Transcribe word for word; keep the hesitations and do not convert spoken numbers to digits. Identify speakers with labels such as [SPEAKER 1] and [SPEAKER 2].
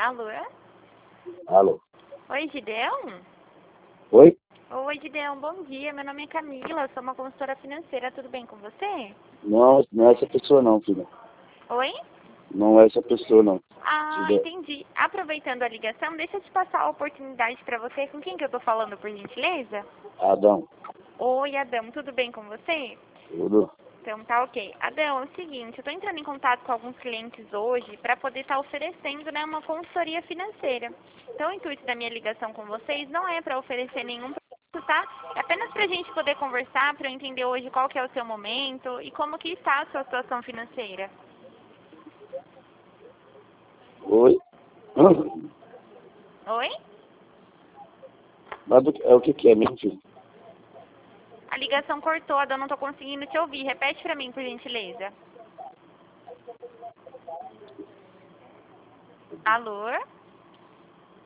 [SPEAKER 1] Alô?
[SPEAKER 2] Alô?
[SPEAKER 1] Oi, Gideão?
[SPEAKER 2] Oi?
[SPEAKER 1] Oi, Gideão, bom dia. Meu nome é Camila, sou uma consultora financeira. Tudo bem com você?
[SPEAKER 2] Não, não é essa pessoa não, filha.
[SPEAKER 1] Oi?
[SPEAKER 2] Não é essa pessoa não.
[SPEAKER 1] Ah,
[SPEAKER 2] Filha,
[SPEAKER 1] entendi. Aproveitando a ligação, deixa eu te passar a oportunidade para você. Com quem que eu tô falando, por gentileza?
[SPEAKER 2] Adão,
[SPEAKER 1] Oi, Adão, tudo bem com você?
[SPEAKER 2] tudo?
[SPEAKER 1] Então tá ok. Adão, é o seguinte, eu tô entrando em contato com alguns clientes hoje para poder estar oferecendo, né, uma consultoria financeira. Então o intuito da minha ligação com vocês não é para oferecer nenhum produto, tá? É apenas para a gente poder conversar, para eu entender hoje qual que é o seu momento e como que está a sua situação financeira.
[SPEAKER 2] Oi? Hã?
[SPEAKER 1] Oi?
[SPEAKER 2] Mas do que- é o que que é mesmo, filho?
[SPEAKER 1] A ligação cortou, Adão, não tô conseguindo te ouvir. Repete para mim, por gentileza. Alô?